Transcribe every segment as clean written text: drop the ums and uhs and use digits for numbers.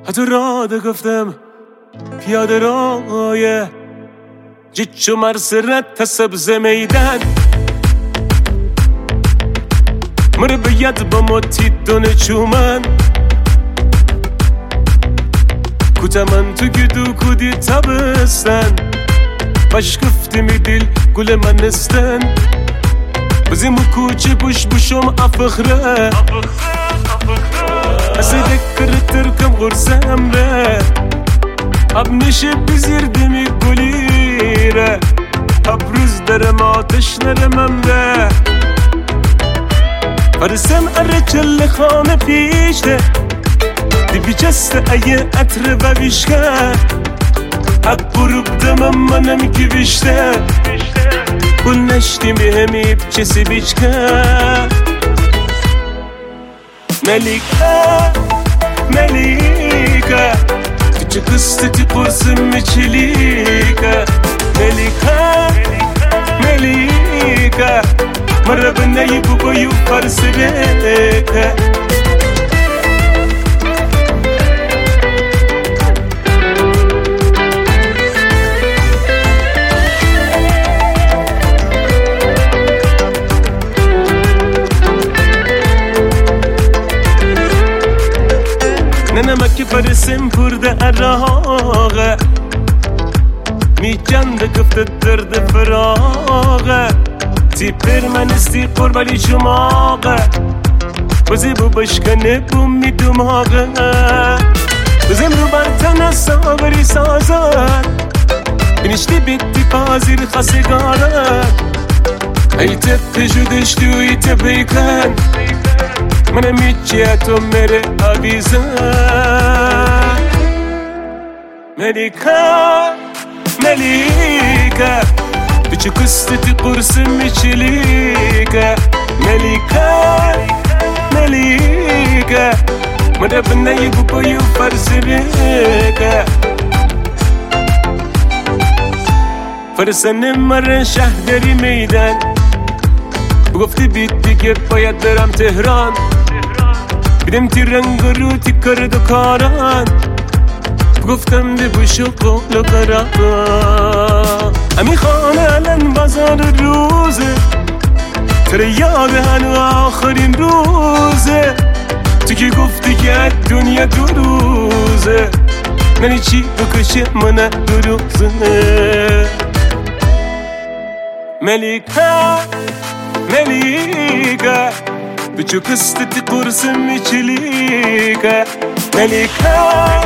حتی را ده گفتم پیاده رای جیچو مرسرت تا سبز میدن مر باید با متی دونه چومن کوتمن تو گدو کودی تابستن باش گفتی می دل گل من نستن بزیمو کوچه بوش بوشم افخره اصلا دکرتر کم غرزم ره اب نشه بزیر دمی گلیره اب روز درم آتش نرمم ره فرسم اره چل خانه پیشته دی بیچسته ایه عطر و ویشکه حق بروب دمم منم کی بیشته بول نشتی بهمی چسی بیچکه ملیکه ملیکه چه قصتی قرصم میچلیکه ملیکه ملیکه مرا به نیبو بایو فرسی بیکه نمک فرسم پرده عراقه می جنده گفته درد فراغه تی پر من استی قربالی شماغه بزی بو بشکنه بو می دماغه بزیم رو برتن ساوری سازد بینشتی بیتی پازیر خسیگارد ایت پجودشتی و ایت بیکن منم هیچیه تو میره آویزن ملیکه ملیکه بچه کستی قرص میچلیکه ملیکه ملیکه منه بنایی بایو فرسی بیکه فرسنه مره شهدری میدن بگفتی بیت دیگه باید برم تهران بیدم تی رنگ رو تی کرد و کاران گفتم ده بوش و قول و قرار امی خانه الان بازار روزه تره یاد هنو آخرین روزه تو که گفتی که دنیا دو روزه منی چی بکشه منه دو روزه ملیکه ملیکه بچو کستی قرصم میچلیکه ملیکه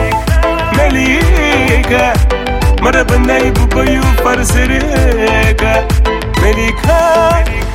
ملیکه مرا بنایی بو بایو فرسریکه ملیکه